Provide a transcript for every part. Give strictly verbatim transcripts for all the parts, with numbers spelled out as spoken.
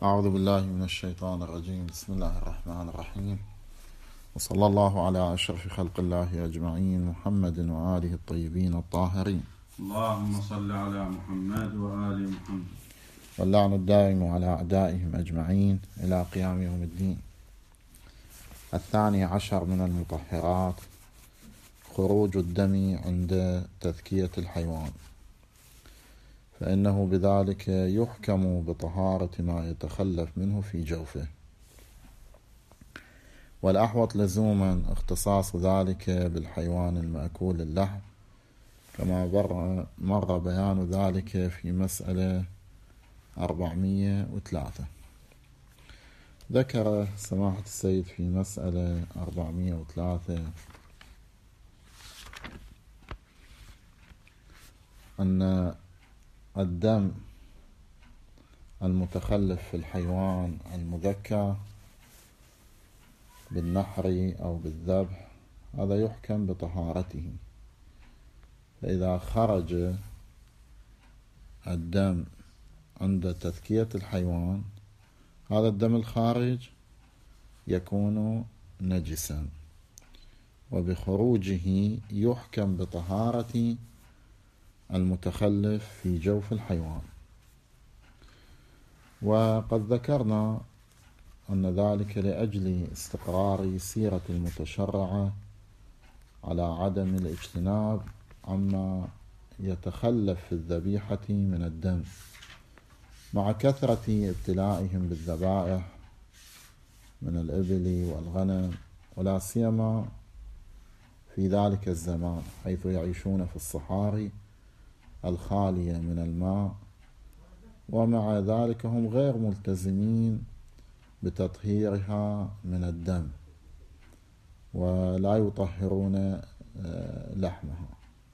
أعوذ بالله من الشيطان الرجيم. بسم الله الرحمن الرحيم، وصلى الله على أشرف خلق الله أجمعين، محمد وآله الطيبين الطاهرين. اللهم صل على محمد وآل محمد. واللعن الدائم على أعدائهم أجمعين إلى قيام يوم الدين. الثاني عشر من المطهرات خروج الدم عند تذكية الحيوان، فإنه بذلك يحكم بطهارة ما يتخلف منه في جوفه، والأحوط لزوما اختصاص ذلك بالحيوان المأكول اللحم، كما مر بيان ذلك في مسألة أربعمائة وثلاثة. ذكر سماحة السيد في مسألة أربعمائة وثلاثة أن الدم المتخلف في الحيوان المذكى بالنحر أو بالذبح هذا يحكم بطهارته، فإذا خرج الدم عند تذكية الحيوان هذا الدم الخارج يكون نجسا، وبخروجه يحكم بطهارة المتخلف في جوف الحيوان. وقد ذكرنا أن ذلك لأجل استقرار سيرة المتشرعة على عدم الاجتناب عما يتخلف في الذبيحة من الدم، مع كثرة ابتلائهم بالذبائح من الإبل والغنم، ولا سيما في ذلك الزمان حيث يعيشون في الصحاري الخالية من الماء، ومع ذلك هم غير ملتزمين بتطهيرها من الدم ولا يطهرون لحمها،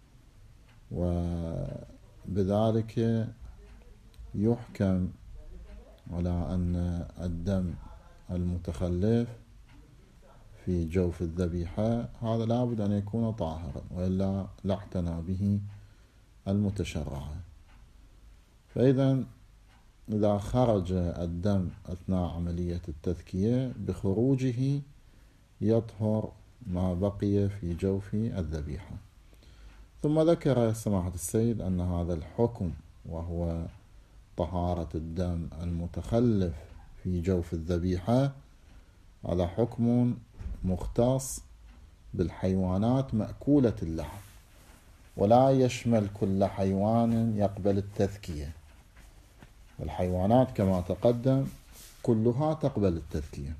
وبذلك يحكم على أن الدم المتخلف في جوف الذبيحة هذا لابد أن يكون طاهرا، وإلا لا اعتنى به المتشرعة. فإذا إذا خرج الدم أثناء عملية التذكية بخروجه يطهر ما بقي في جوف الذبيحة. ثم ذكر سماحة السيد أن هذا الحكم وهو طهارة الدم المتخلف في جوف الذبيحة هذا حكم مختص بالحيوانات مأكولة اللحم، ولا يشمل كل حيوان يقبل التذكية. الحيوانات كما تقدم كلها تقبل التذكية،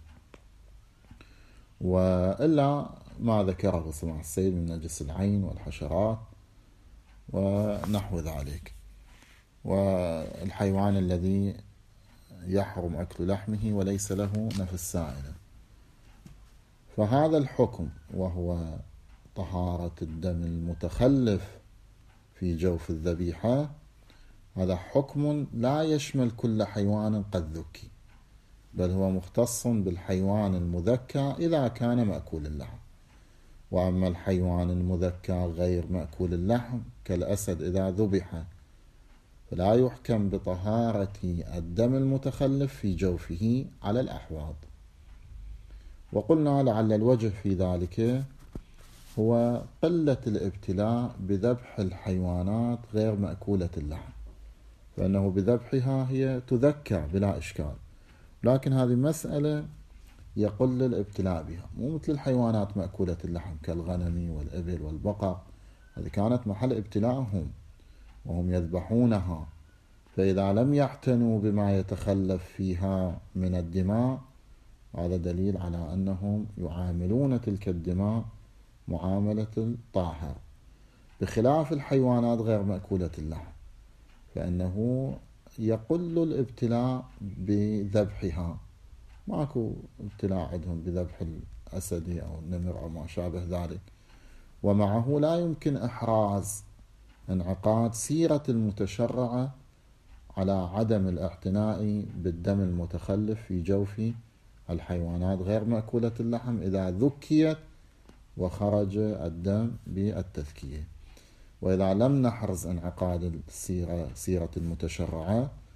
وإلا ما ذكره سماحة السيد من نجس العين والحشرات ونحو ذلك، والحيوان الذي يحرم أكل لحمه وليس له نفس سائلة. فهذا الحكم وهو طهارة الدم المتخلف في جوف الذبيحة هذا حكم لا يشمل كل حيوان قد ذكي، بل هو مختص بالحيوان المذكى إذا كان مأكول اللحم. وأما الحيوان المذكى غير مأكول اللحم كالأسد إذا ذبح فلا يحكم بطهارة الدم المتخلف في جوفه على الأحواض. وقلنا لعل الوجه في ذلك هو قلة الابتلاء بذبح الحيوانات غير مأكولة اللحم، فإنه بذبحها هي تذكى بلا إشكال، لكن هذه مسألة يقل الابتلاء بها، مو مثل الحيوانات مأكولة اللحم كالغنم والإبل والبقر، هذه كانت محل ابتلاءهم وهم يذبحونها، فإذا لم يعتنوا بما يتخلف فيها من الدماء هذا دليل على أنهم يعاملون تلك الدماء معاملة الطاهر، بخلاف الحيوانات غير مأكولة اللحم فإنه يقل الابتلاء بذبحها، ماكو ابتلاء عندهم بذبح الأسد أو النمر أو ما شابه ذلك. ومعه لا يمكن إحراز انعقاد سيرة المتشرعة على عدم الاعتناء بالدم المتخلف في جوف الحيوانات غير مأكولة اللحم إذا ذكيت وخرج الدم بالتذكية. وإذا لم نحرز انعقاد السيرة سيرة المتشرعة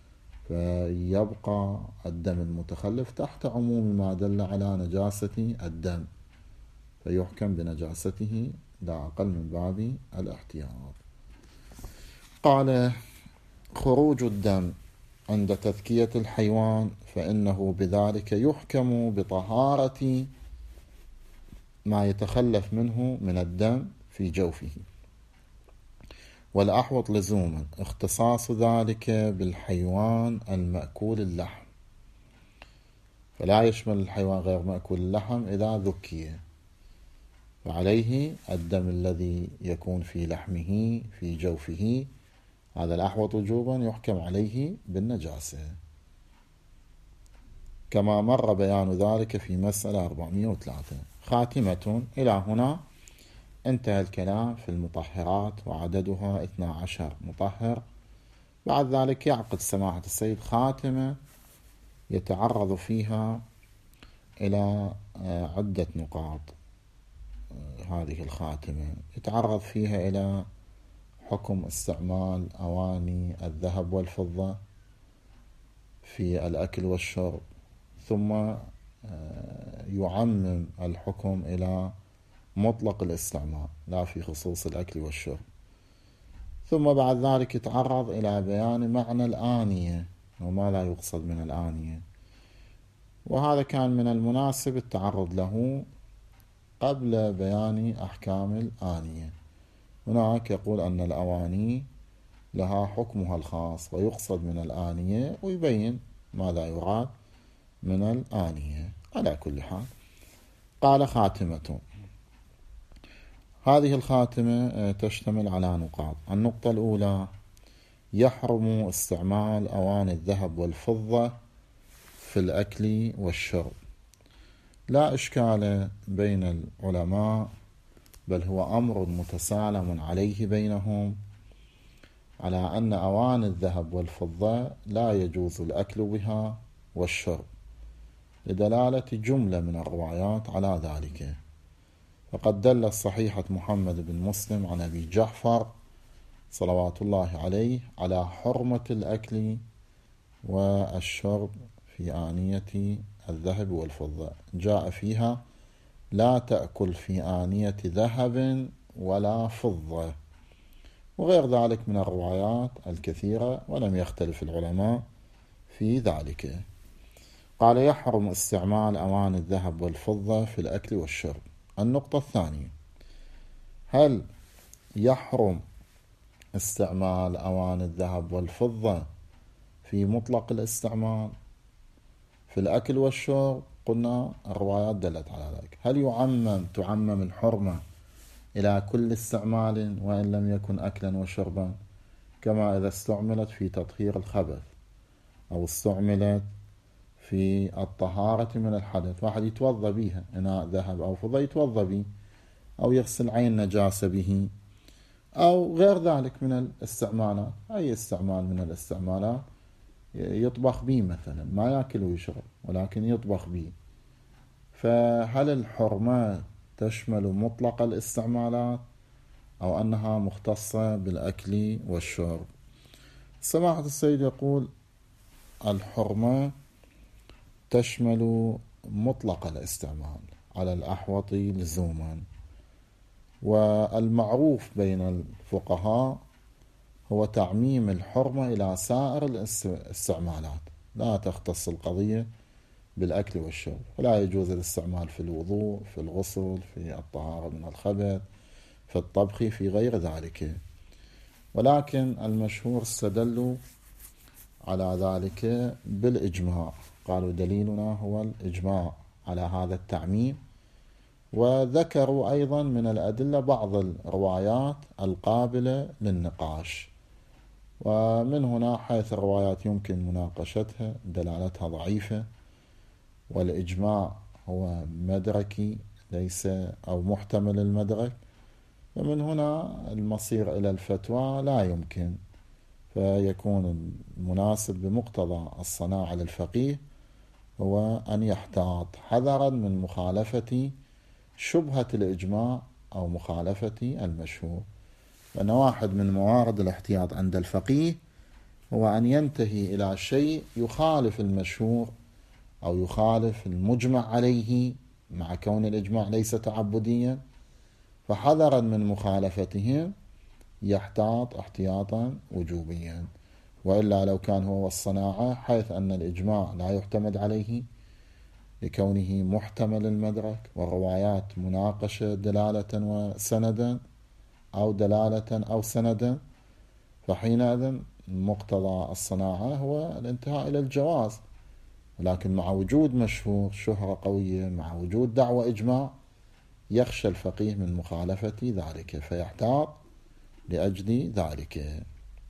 فيبقى الدم المتخلف تحت عموم ما دل على نجاسة الدم، فيحكم بنجاسته لا أقل من باب الاحتياط. قال: خروج الدم عند تذكية الحيوان فإنه بذلك يحكم بطهارة ما يتخلف منه من الدم في جوفه، والأحوط لزوما اختصاص ذلك بالحيوان المأكول اللحم، فلا يشمل الحيوان غير مأكول اللحم إذا ذكي، فعليه الدم الذي يكون في لحمه في جوفه هذا الأحوط وجوبا يحكم عليه بالنجاسة، كما مر بيان ذلك في مسألة أربعمائة وثلاثة. خاتمة. إلى هنا انتهى الكلام في المطهرات وعددها اثني عشر مطهر. بعد ذلك يعقد سماحة السيد خاتمة يتعرض فيها إلى عدة نقاط. هذه الخاتمة يتعرض فيها إلى حكم استعمال أواني الذهب والفضة في الأكل والشرب، ثم يعمم الحكم إلى مطلق الاستعمال لا في خصوص الأكل والشرب، ثم بعد ذلك يتعرض إلى بيان معنى الآنية وما لا يقصد من الآنية، وهذا كان من المناسب التعرض له قبل بيان أحكام الآنية. هناك يقول أن الأواني لها حكمها الخاص ويقصد من الآنية، ويبين ماذا يراد من الآنية. على كل حال قال: خاتمة. هذه الخاتمة تشتمل على نقاط. النقطة الأولى: يحرم استعمال أواني الذهب والفضة في الأكل والشرب. لا إشكال بين العلماء، بل هو أمر متسالم عليه بينهم، على أن أواني الذهب والفضة لا يجوز الأكل بها والشرب، لدلالة جملة من الروايات على ذلك. فقد دل صحيحة محمد بن مسلم عن أبي جعفر صلوات الله عليه على حرمة الأكل والشرب في آنية الذهب والفضة، جاء فيها: لا تأكل في آنية ذهب ولا فضة، وغير ذلك من الروايات الكثيرة، ولم يختلف العلماء في ذلك. قال: يحرم استعمال أواني الذهب والفضة في الأكل والشرب. النقطة الثانية: هل يحرم استعمال أواني الذهب والفضة في مطلق الاستعمال في الأكل والشرب؟ قلنا الروايات دلت على ذلك. هل يعمم تعمم الحرمة إلى كل استعمال وإن لم يكن أكلا وشربا، كما إذا استعملت في تطهير الخبث أو استعملت في الطهارة من الحدث، واحد يتوضى بها إناء ذهب أو فضة يتوضى به، أو يغسل عين نجاسة به، أو غير ذلك من الاستعمالات. أي استعمال من الاستعمالات يطبخ به مثلا، ما يأكل ويشرب ولكن يطبخ به، فهل الحرمة تشمل مطلق الاستعمالات أو أنها مختصة بالأكل والشرب؟ سماحة السيد يقول: الحرمة تشمل مطلق الاستعمال على الأحوط لزوما، والمعروف بين الفقهاء هو تعميم الحرمة إلى سائر الاستعمالات، لا تختص القضية بالأكل والشرب، فلا يجوز الاستعمال في الوضوء، في الغسل، في الطهارة من الخبث، في الطبخ، في غير ذلك. ولكن المشهور استدلوا على ذلك بالإجماع، قالوا دليلنا هو الإجماع على هذا التعميم، وذكروا أيضا من الأدلة بعض الروايات القابلة للنقاش، ومن هنا حيث الروايات يمكن مناقشتها دلالتها ضعيفة، والإجماع هو مدركي ليس أو محتمل المدرك، ومن هنا المصير إلى الفتوى لا يمكن، فيكون المناسب بمقتضى الصناعة للفقيه هو أن يحتاط حذرا من مخالفة شبهة الإجماع أو مخالفة المشهور، لأن واحد من موارد الاحتياط عند الفقيه هو أن ينتهي إلى شيء يخالف المشهور أو يخالف المجمع عليه مع كون الإجماع ليس تعبديا، فحذرا من مخالفته يحتاط احتياطا وجوبيا. وإلا لو كان هو والصناعة حيث أن الإجماع لا يعتمد عليه لكونه محتمل المدرك، والروايات مناقشة دلالة وسندا أو دلالة أو سندا، فحينئذ مقتضى الصناعة هو الانتهاء إلى الجواز. ولكن مع وجود مشهور شهرة قوية، مع وجود دعوة إجماع، يخشى الفقيه من مخالفة ذلك فيحتاط لأجل ذلك.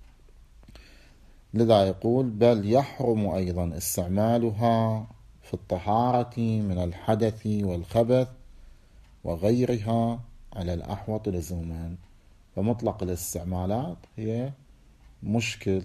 لذا يقول: بل يحرم أيضا استعمالها في الطهارة من الحدث والخبث وغيرها على الأحوط لزوما. فمطلق الاستعمالات هي مشكل.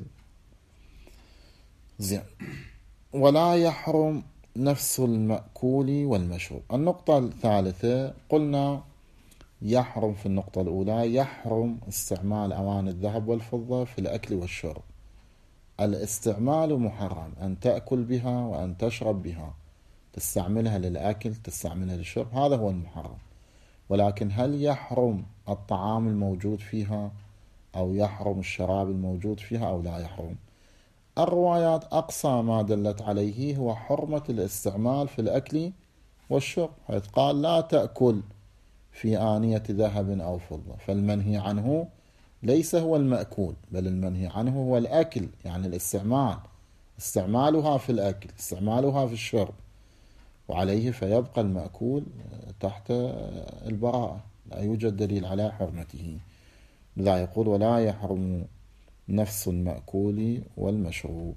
زين. ولا يحرم نفس المأكول والمشروب. النقطة الثالثة قلنا يحرم في النقطة الأولى يحرم استعمال أواني الذهب والفضة في الأكل والشرب. الاستعمال محرم، أن تأكل بها وأن تشرب بها، تستعملها للأكل تستعملها للشرب، هذا هو المحرم. ولكن هل يحرم الطعام الموجود فيها أو يحرم الشراب الموجود فيها أو لا يحرم؟ الروايات أقصى ما دلت عليه هو حرمة الاستعمال في الأكل والشرب، حيث قال: لا تأكل في آنية ذهب أو فضة. فالمنهي عنه ليس هو المأكول، بل المنهي عنه هو الأكل، يعني الاستعمال، استعمالها في الأكل، استعمالها في الشرب، وعليه فيبقى المأكول تحت البراءة، لا يوجد دليل على حرمته. لا يقول: ولا يحرم نفس المأكول والمشروب.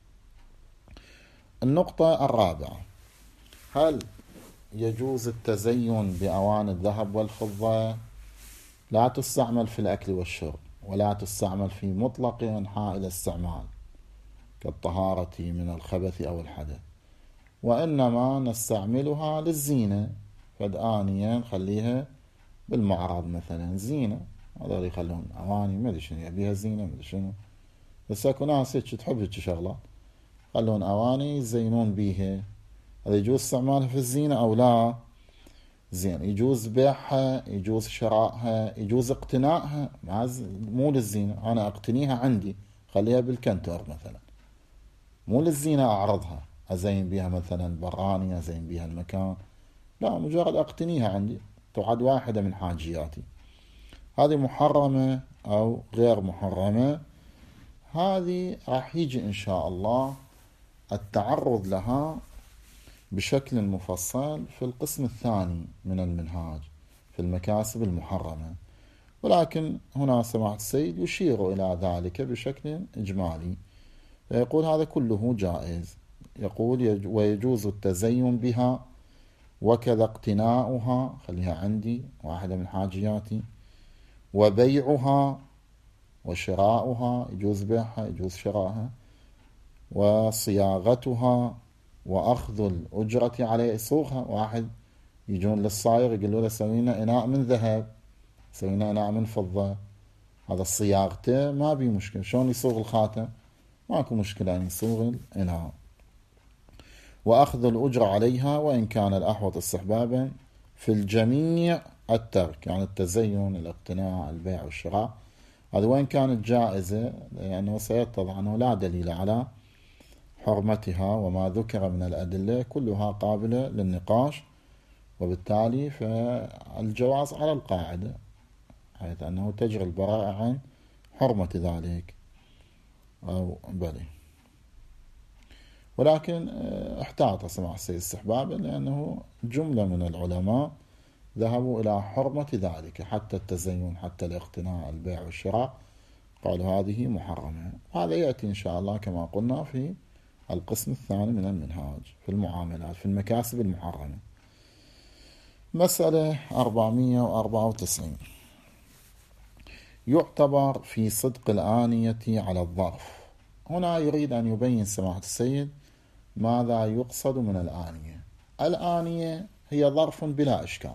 النقطة الرابعة: هل يجوز التزين بأواني الذهب والفضة؟ لا تستعمل في الأكل والشرب، ولا تستعمل في مطلق أنحاء الاستعمال كالطهارة من الخبث أو الحدث، وإنما نستعملها للزينة. فد آنية نخليها بالمعرض مثلا زينة، هذول يخلون أواني ما أدري شنو يبيها زينة ما أدري شنو، بس أكو ناس هيك تحب هيك شغلات، خلون أواني يزينون بيها. هذا يجوز استعمالها في الزينة أو لا؟ زين. يجوز بيعها، يجوز شرائها، يجوز اقتنائها، مو للزينة، أنا أقتنيها عندي خليها بالكنتر مثلا، مو للزينة أعرضها أزين بيها مثلا براني أزين بيها المكان، لا، مجرد أقتنيها عندي، تعد واحدة من حاجياتي. هذه محرمة أو غير محرمة؟ هذه راح يجي إن شاء الله التعرض لها بشكل مفصل في القسم الثاني من المنهاج في المكاسب المحرمة، ولكن هنا سماحة السيد يشير إلى ذلك بشكل إجمالي، فيقول هذا كله جائز. يقول: ويجوز التزين بها وكذا اقتناؤها، خليها عندي واحدة من حاجياتي، وبيعها وشراؤها، يجوز بيعها يجوز شراءها، وصياغتها وأخذ الأجرة عليه، يصوغها، واحد يجون للصايغ يقولوا له سوينا إناء من ذهب، سوينا إناء من فضة، هذا صياغته ما بي مشكلة. شلون يصوغ الخاتم؟ ماكو مشكلة أن يصوغ الإناء. وأخذ الأجرة عليها، وإن كان الأحوط استحبابا في الجميع الترك، يعني التزين الاقتناء البيع والشراء، هذا وين كانت جائزة، لأنه سيتضح أنه لا دليل على حرمتها، وما ذكر من الأدلة كلها قابلة للنقاش، وبالتالي فالجواز على القاعدة، حيث أنه تجري البراءة عن حرمة ذلك أو بلي. ولكن احتاط سماحة السيد استحبابا، لأنه جملة من العلماء ذهبوا إلى حرمة ذلك، حتى التزين حتى الاقتناء البيع والشراء قالوا هذه محرمة. هذا يأتي إن شاء الله كما قلنا في القسم الثاني من المنهاج في المعاملات في المكاسب المحرمة. مسألة أربعمائة وأربعة وتسعين: يعتبر في صدق الآنية على الظرف. هنا يريد أن يبين سماحة السيد ماذا يقصد من الآنية. الآنية هي ظرف بلا إشكال،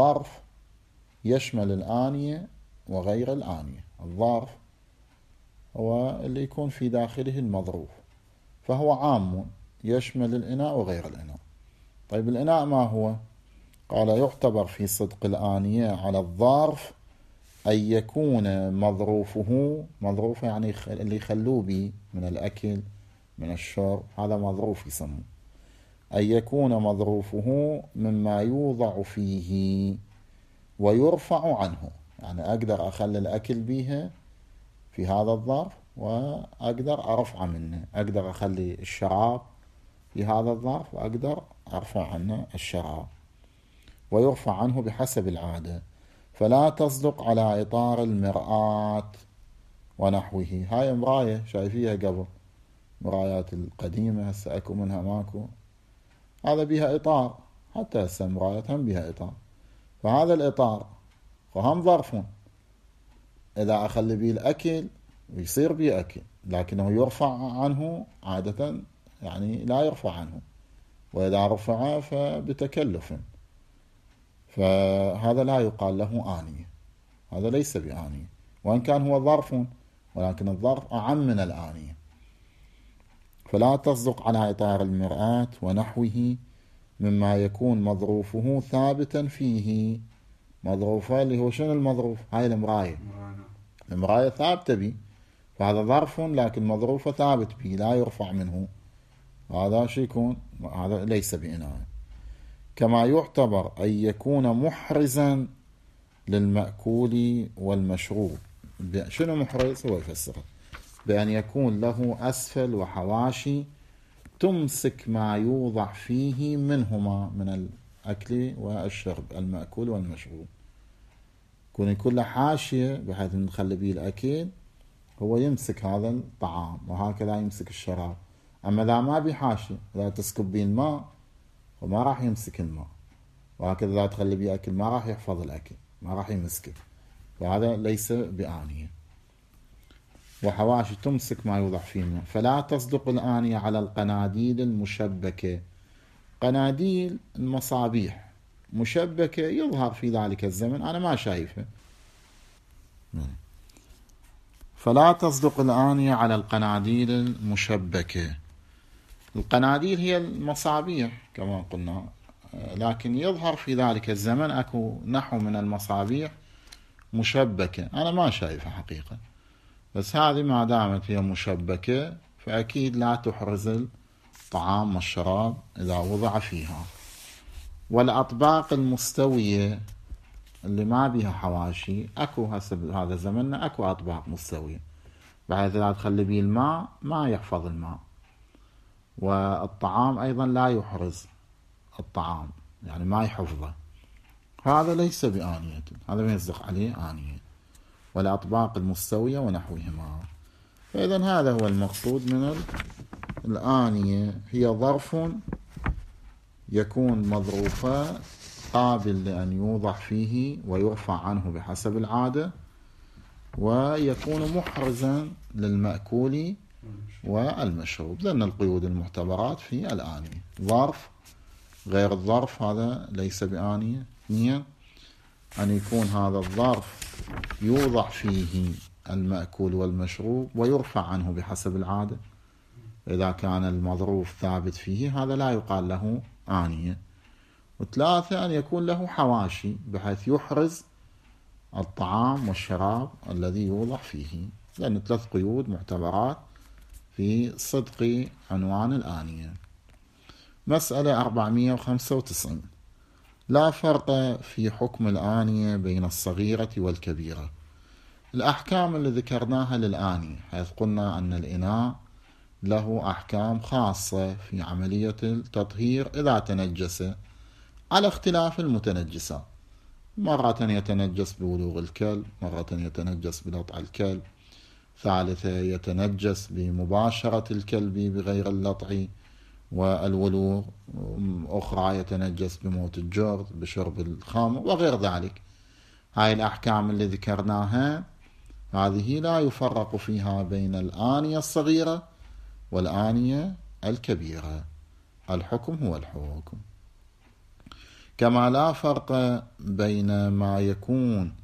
الظرف يشمل الآنية وغير الآنية. الظرف هو اللي يكون في داخله المظروف، فهو عام يشمل الإناء وغير الإناء. طيب الإناء ما هو؟ قال يعتبر في صدق الآنية على الظرف أن يكون مظروفه، مظروف يعني اللي يخلوه به من الأكل من الشرب، هذا مظروف يسموه، أن يكون مظروفه مما يوضع فيه ويرفع عنه، يعني أقدر أخلي الأكل بيها في هذا الظرف وأقدر أرفع منه، أقدر أخلي الشراب في هذا الظرف وأقدر أرفع عنه الشراب، ويرفع عنه بحسب العادة. فلا تصدق على إطار المرآة ونحوه. هاي مراية شايفيها قبل، مرايات القديمة هسه أكو منها ماكو، هذا بيها إطار، حتى هسه مرايات هم بيها إطار، فهذا الإطار وهم ظرف، إذا أخلي بيه الأكل ويصير بيه أكل، لكنه يرفع عنه عادة يعني لا يرفع عنه، وإذا رفع فبتكلف، فهذا لا يقال له آنية، هذا ليس بآنية، وإن كان هو ظرف ولكن الظرف أعم من الآنية. فلا تصدق على إطار المرآة ونحوه مما يكون مظروفه ثابتا فيه. مظروفه اللي هو شنو المظروف؟ هاي المراية، المراية ثابتة بي، فهذا ظرف لكن مظروفه ثابت بي لا يرفع منه، هذا شو يكون؟ هذا ليس بإناء. كما يعتبر أن يكون محرزا للمأكول والمشروب. شنو محرز؟ هو يفسره بأن يكون له أسفل وحواشي تمسك ما يوضع فيه منهما من الأكل والشرب، المأكول والمشروب، يكون يكون له حاشية بحيث نخلي به الأكل هو يمسك هذا الطعام، وهكذا يمسك الشراب. أما إذا ما بي حاشية، إذا تسكب به الماء وما راح يمسك الماء، وهكذا إذا تخلي به أكل ما راح يحفظ الأكل، ما راح يمسكه، فهذا ليس بآنية. وحواشي تمسك ما يوضع فيه الماء. فلا تصدق الآنية على القناديل المشبكة. قناديل المصابيح مشبكة يظهر في ذلك الزمن، أنا ما شايفها. فلا تصدق الآنية على القناديل المشبكة. القناديل هي المصابيح كما قلنا، لكن يظهر في ذلك الزمن أكو نحو من المصابيح مشبكة، أنا ما شايفها حقيقة، بس هذه ما دامت هي مشبكة فأكيد لا تحرز الطعام والشراب إذا وضع فيها. والأطباق المستوية اللي ما بيها حواشي، أكو هذا زمننا أكو أطباق مستوية بحيث لا تخلي بيه الماء ما يحفظ الماء، والطعام أيضا لا يحرز الطعام يعني ما يحفظه، هذا ليس بآنية، هذا ما يصدق عليه آنية. والأطباق المستوية ونحوهما. فإذن هذا هو المقصود من الآنية، هي ظرف يكون مظروفا قابل لأن يوضع فيه ويرفع عنه بحسب العادة، ويكون محرزا للمأكول والمشروب، لأن القيود المعتبرات في الآنية. ظرف غير الظرف هذا ليس بآنية. اثنين، أن يكون هذا الظرف يوضع فيه المأكول والمشروب ويرفع عنه بحسب العادة، إذا كان المظروف ثابت فيه هذا لا يقال له آنية. وثلاثة، أن يكون له حواشي بحيث يحرز الطعام والشراب الذي يوضع فيه، لأن ثلاث قيود معتبرات في صدق عنوان الآنية. مسألة أربعمائة وخمسة وتسعين. لا فرق في حكم الآنية بين الصغيرة والكبيرة. الأحكام اللي ذكرناها للآنية، حيث قلنا أن الإناء له أحكام خاصة في عملية التطهير إذا تنجس على اختلاف المتنجسات، مرة يتنجس بولوغ الكلب، مرة يتنجس بلطع الكلب، ثالثة يتنجس بمباشرة الكلب بغير اللطع والولوغ، أخرى يتنجس بموت الجرذ بشرب الخمر وغير ذلك. هاي الأحكام اللي ذكرناها هذه لا يفرق فيها بين الآنية الصغيرة والآنية الكبيرة، الحكم هو الحكم. كما لا فرق بين ما يكون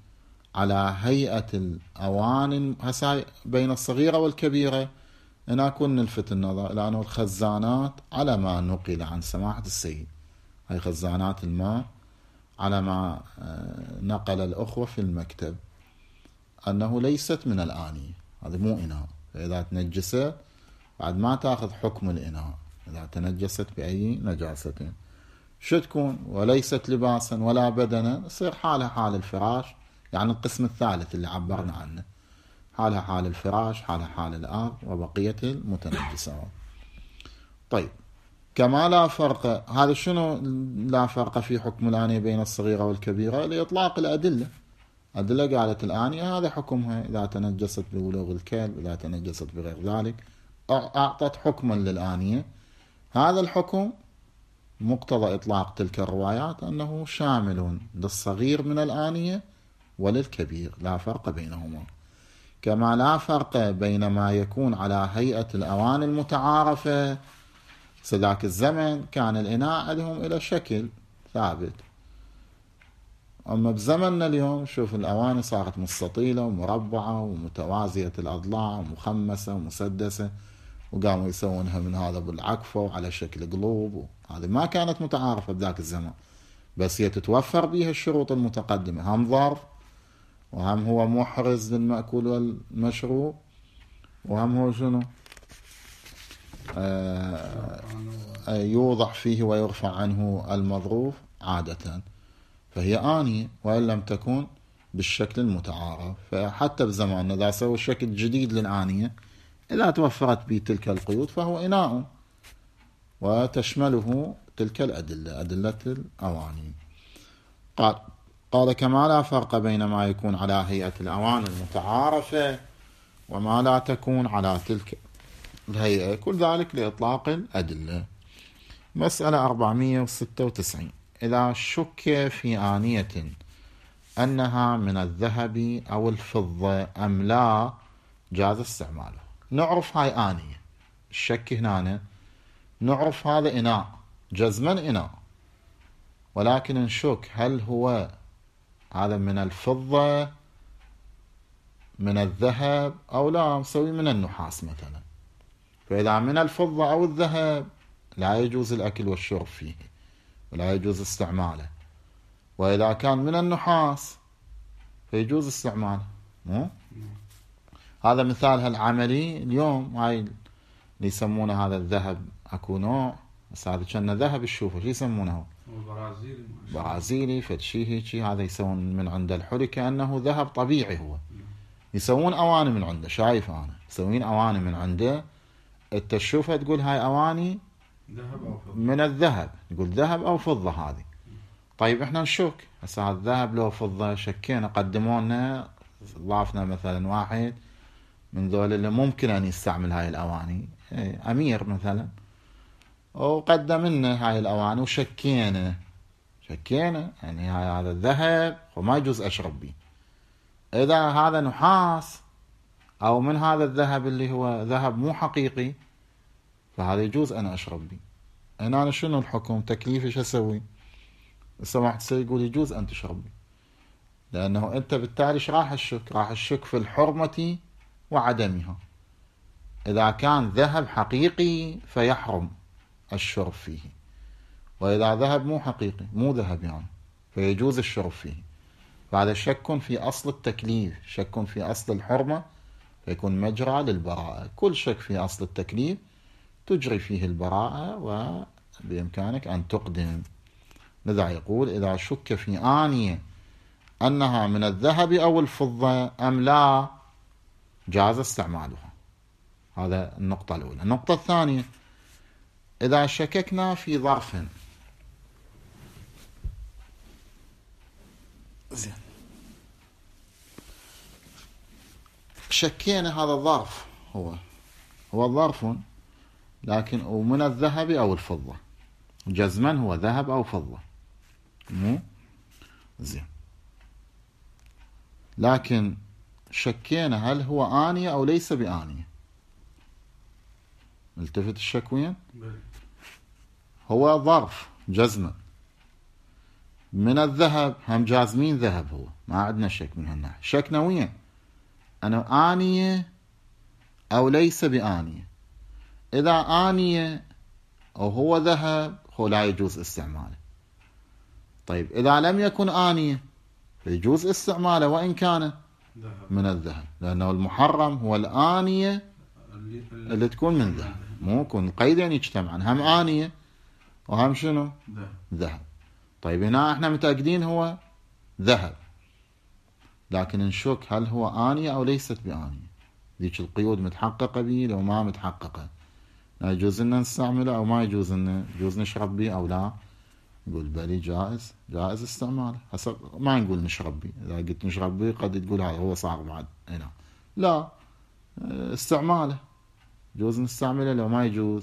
على هيئة الأواني هسا بين الصغيرة والكبيرة. هنا كن نلفت النظر إلى أن الخزانات على ما نقل عن سماحة السيد، هاي خزانات الماء على ما نقل الأخوة في المكتب أنه ليست من الآنية، هذا مو إناء. فإذا تنجست بعد ما تأخذ حكم الإناء، إذا تنجست بأي نجاسة شو تكون؟ وليست لباسا ولا بدنا، يصير حالها حال الفراش، يعني القسم الثالث اللي عبرنا عنه، حالها حال الفراش، حالها حال الأرض وبقية المتنجسات. طيب، كما لا فرق، هذا شنو لا فرق في حكم الآنية بين الصغيرة والكبيرة؟ لإطلاق الأدلة. أدلة قالت الآنية هذا حكمها، إذا تنجست ببلوغ الكلب، إذا تنجست بغير ذلك، أعطت حكما للآنية. هذا الحكم مقتضى إطلاق تلك الروايات أنه شامل للصغير من الآنية وللكبير، لا فرق بينهما. كما لا فرق بين ما يكون على هيئة الأواني المتعارفة. سذاك الزمن كان الإناء لهم إلى شكل ثابت، أما بزمننا اليوم شوف الأواني صارت مستطيلة ومربعة ومتوازية الأضلاع ومخمسة ومسدسة، وقاموا يسوونها من هذا بالعكفة وعلى شكل قلوب. هذه ما كانت متعارفة بذاك الزمن، بس هي تتوفر بها الشروط المتقدمة، هم ظرف، وهم هو محرز للمأكول والمشروب، وهم هو شنو آه يوضع فيه ويرفع عنه المظروف عادة. فهي آنية وإن لم تكن بالشكل المتعارف. فحتى بزماننا إذا سووا شكل جديد للآنية، إذا توفرت به تلك القيود فهو إناء، وتشمله تلك الأدلة، أدلة الأواني. قال قال كما لا فرق بين ما يكون على هيئة الأواني المتعارفة وما لا تكون على تلك الهيئة، كل ذلك لإطلاق الأدلة. مسألة أربعمائة وستة وتسعين. إذا شك في آنية أنها من الذهب أو الفضة أم لا، جاز استعماله. نعرف هاي آنية، الشك هنا نعرف هذا إناء، جزما إناء، ولكن نشك هل هو هذا من الفضة من الذهب أو لا، نسوي من النحاس مثلا. فإذا من الفضة أو الذهب لا يجوز الأكل والشرب فيه ولا يجوز استعماله، وإذا كان من النحاس فيجوز استعماله. مو؟ هذا مثالها العملي اليوم. هاي اللي يسمونه هذا الذهب، أكو نوع بس هذا كان ذهب الشوفة، شو يسمونه؟ برازيلي برازيلي فتشي هيك. هذا يسوون من عند الحلي كأنه ذهب طبيعي، هو يسوون أواني من عنده. شايف أنا يسوين أواني من عنده، انت تشوفها تقول هاي أواني ذهب أو فضة، من الذهب، تقول ذهب أو فضة هذه. طيب احنا نشك هسه هذا الذهب لو فضة، شكينا قدموا لنا، ضافنا مثلا واحد من ذول اللي ممكن أن يستعمل هاي الأواني، أمير مثلا، وقدم لنا هاي الأواني وشكينا شكينا يعني هاي هذا الذهب وما يجوز أشرب به. إذا هذا نحاس أو من هذا الذهب اللي هو ذهب مو حقيقي، فهذا يجوز أنا أشرب به. هنا أنا شنو الحكم؟ تكليفي شو أسوي؟ سمعت سيد يقول يجوز أن تشرب به، لأنه أنت بالتالي راح الشك راح الشك في الحرمة وعدمها. إذا كان ذهب حقيقي فيحرم الشرب فيه، وإذا ذهب مو حقيقي مو ذهب يعني فيجوز الشرب فيه. فهذا شك في أصل التكليف، شك في أصل الحرمة، فيكون مجرى للبراءة. كل شك في أصل التكليف تجري فيه البراءة وبإمكانك أن تقدم. لذا يقول إذا شك في آنية أنها من الذهب أو الفضة أم لا، جاز استعمالها. هذا النقطة الأولى. النقطة الثانية، إذا شككنا في ظرف، زين شكينا هذا الظرف هو هو ظرف لكن ومن الذهب أو الفضة، جزما هو ذهب أو فضة، مو زين، لكن شكينا هل هو آنية أو ليس بآنية. التفت الشك وين؟ هو ظرف جزما، من الذهب هم جازمين ذهب، هو ما عندنا شك من هالناحية. شكنا وين أنا آنية أو ليس بآنية. إذا آنية أو هو ذهب هو لا يجوز استعماله. طيب إذا لم يكن آنية فيجوز استعماله وإن كان من الذهب، لأنه المحرم هو الآنية اللي تكون من ذهب، مو يكون القيدين يجتمعان، هم آنية وهم شنو ذهب. طيب هنا احنا متأكدين هو ذهب، لكن نشك هل هو آنية أو ليست بآنية. ذيك القيود متحققة به لو ما متحققة، لا يجوز لنا نستعمله أو ما يجوز لنا، يجوز نشرب به أو لا. نقول بلي جائز، جائز استعماله. هسه ما نقول نشرب به، إذا قلت نشرب به قد تقول هذا هو صار بعد هنا، لا، استعماله يجوز نستعمله لو ما يجوز.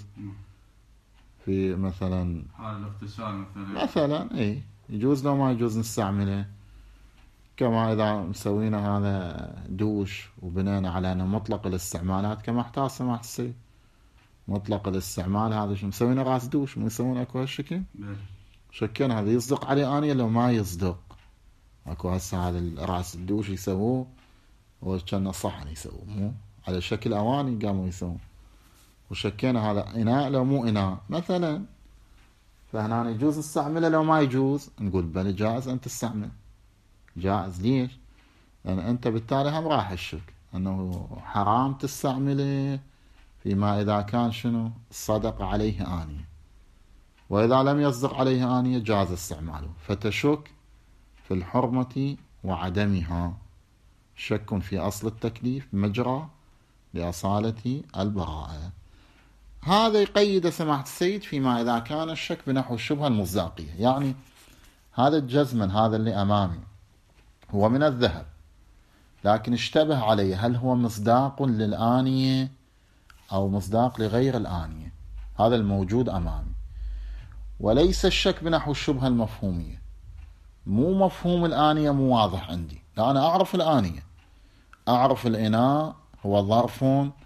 في مثلا حال الاغتسال مثلا مثلا اي يجوز لو ما يجوز نستعمله. كما إذا مسوينا هذا دوش وبنينا على أنه مطلق الاستعمالات، كما احتاج سماحة السيد مطلق الاستعمال هذا شو مسوينا راس دوش، مو يسوون اكو هالشكل، شكينا هذا يصدق عليه آنية لو ما يصدق. اكو هسه هذا راس الدوش يسووه وكان صحن يسووه، مو على شكل اواني قاموا يسوون، وشكينا هذا اناء لو مو اناء مثلا، فهنا يجوز نستعمله لو ما يجوز. نقول بل جائز ان تستعمل، جائز. ليش؟ لان انت بالتالي هم راح الشك انه حرام تستعمله فيما اذا كان شنو صدق عليه آنية، واذا لم يصدق عليه آنية جاز استعماله. فتشك في الحرمة وعدمها، شك في أصل التكليف مجرى لأصالة البراءة. هذا يقيد سماحة السيد فيما إذا كان الشك بنحو الشبهة المصداقية. يعني هذا الجزمن هذا اللي أمامي هو من الذهب، لكن اشتبه عليه هل هو مصداق للآنية أو مصداق لغير الآنية. هذا الموجود أمامي، وليس الشك بنحو الشبهة المفهومية. مو مفهوم الآنية مو واضح عندي، لا أنا أعرف الآنية، أعرف الإناء هو ظرف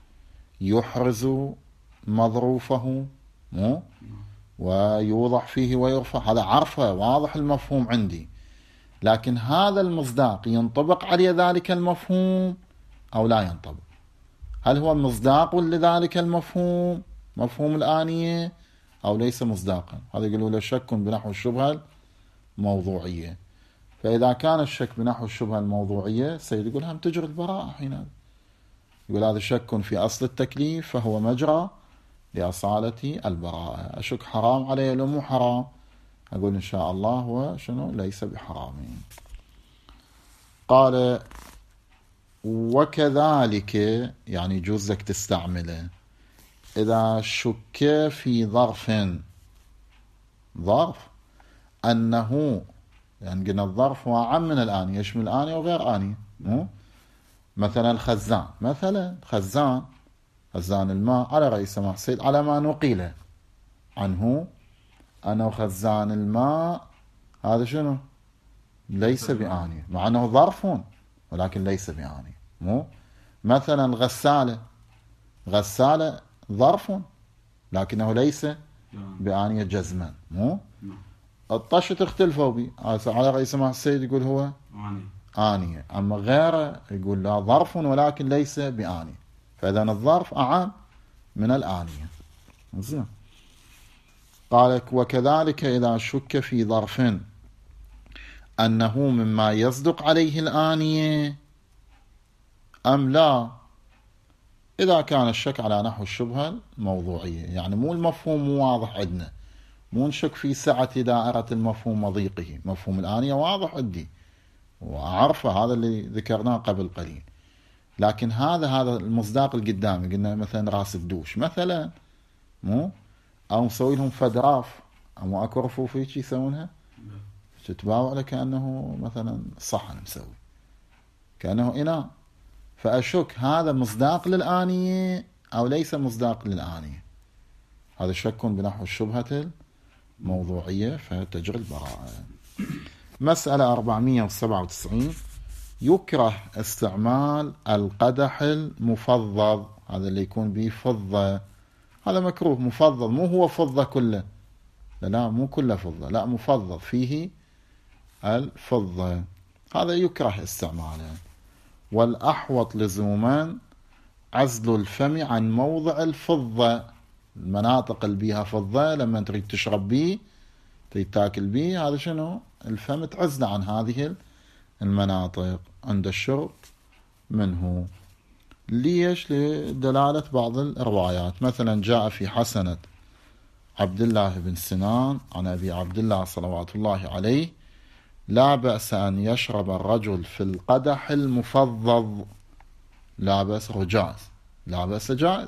يحرز مظروفه مو ويوضع فيه ويرفع، هذا عرفه واضح المفهوم عندي. لكن هذا المصداق ينطبق عليه ذلك المفهوم أو لا ينطبق؟ هل هو مصداق لذلك المفهوم مفهوم الآنية أو ليس مصداقا؟ هذا يقولوا له شك بنحو الشبهة الموضوعية. فإذا كان الشك بنحو الشبهة الموضوعية سيد يقول هم تجري البراءة حين يقول هذا شك في أصل التكليف فهو مجرى لأصالة البراءة. أشك حرام عليه لو مو حرام؟ أقول إن شاء الله هو شنو ليس بحرام. قال وكذلك يعني يجوز لك تستعمله إذا شك في ظرف، ظرف أنه يعني قلنا الظرف هو عام من الآنية، يشمل آنية وغير آنية، مو مثلا الخزان، مثلا خزان خزان الماء على رئيس سماحة السيد على ما نقيل عنه أنه خزان الماء هذا شنو ليس بآنية، مع أنه ظرف ولكن ليس بآنية. مو مثلا الغسالة، غسالة ظرف لكنه ليس بآنية جزما. مو الطشة تختلفوا بي على رئيس سماحة السيد يقول هو آنية، أما غيره يقول لا ظرف ولكن ليس بآنية، فإذا الظرف أعم من الآنية. زين. قالك وكذلك إذا شك في ظرف أنه مما يصدق عليه الآنية أم لا، إذا كان الشك على نحو الشبهة الموضوعية، يعني مو المفهوم مو واضح عندنا، مو نشك في سعة دائرة المفهوم وضيقه، مفهوم الآنية واضح عندي وأعرفه، هذا اللي ذكرناه قبل قليل. لكن هذا هذا المصداق القدامي قلنا مثلا راس الدوش مثلا، مو أو مسوي لهم فدراف أو أكو رفوفيك يسوونها تتباوع لك كأنه مثلا صحن مسوي كأنه إناء، فأشك هذا مصداق للآنية أو ليس مصداق للآنية. هذا شك بنحو الشبهة الموضوعية فتجري البراءة. مسألة أربعمائة وسبعة وتسعين يكره استعمال القدح المفضل، هذا اللي يكون به فضة، هذا مكروه. مفضل مو هو فضة كله، لا, لا مو كله فضة، لا مفضل فيه الفضة، هذا يكره استعماله. والأحوط لزوما عزل الفم عن موضع الفضة، المناطق اللي بيها فضة لما تريد تشرب بيه تريد تاكل بيه، هذا شنو؟ الفم تعزل عن هذه المناطق عند الشرب منه. ليش؟ لدلالة بعض الروايات، مثلا جاء في حسنة عبد الله بن سنان عن أبي عبد الله صلوات الله عليه: لا بأس أن يشرب الرجل في القدح المفضض، لا بأس جائز، لا بأس جائز.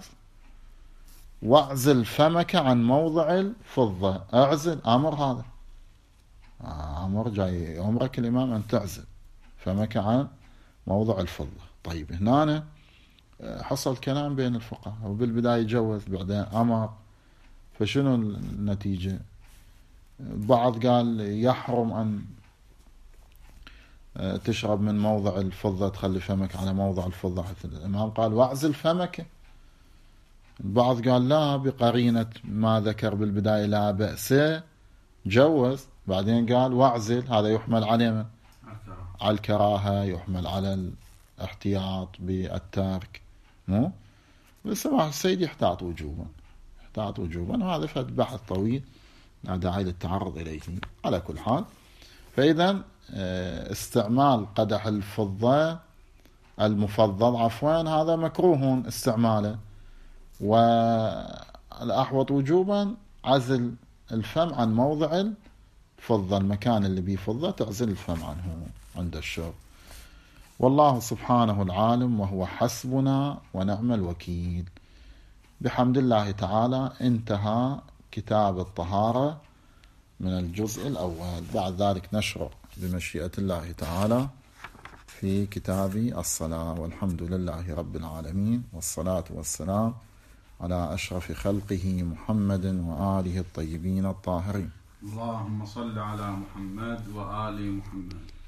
واعزل فمك عن موضع الفضة، اعزل، أمر، هذا أمر جاي أمرك الإمام أن تعزل فمك عن موضع الفضة. طيب هنا حصل كلام بين الفقهاء، وبالبداية جوز بعدين أمر، فشنو النتيجة؟ بعض قال يحرم أن تشرب من موضع الفضة، تخلي فمك على موضع الفضة، حتى الإمام قال واعزل فمك. البعض قال لا، بقرينة ما ذكر بالبداية لا بأس جوز، بعدين قال واعزل، هذا يحمل على من؟ على الكراهة، يحمل على الاحتياط بالترك، مو بسماح السيد يحتاط وجوبا، يحتاط وجوبا، وهذا فد بحث طويل لا داعي للتعرض إليه. على كل حال، فإذا استعمال قدح الفضة المفضل عفوا هذا مكروه استعماله، والأحوط وجوبا عزل الفم عن موضع الفضة، المكان اللي بيه فضة تعزل الفم عنه عند الشرب. والله سبحانه العالم وهو حسبنا ونعم الوكيل. بحمد الله تعالى انتهى كتاب الطهارة من الجزء الأول. بعد ذلك نشرع بمشيئة الله تعالى في كتاب الصلاة. والحمد لله رب العالمين، والصلاة والسلام على أشرف خلقه محمد وآله الطيبين الطاهرين. اللهم صل على محمد وآل محمد.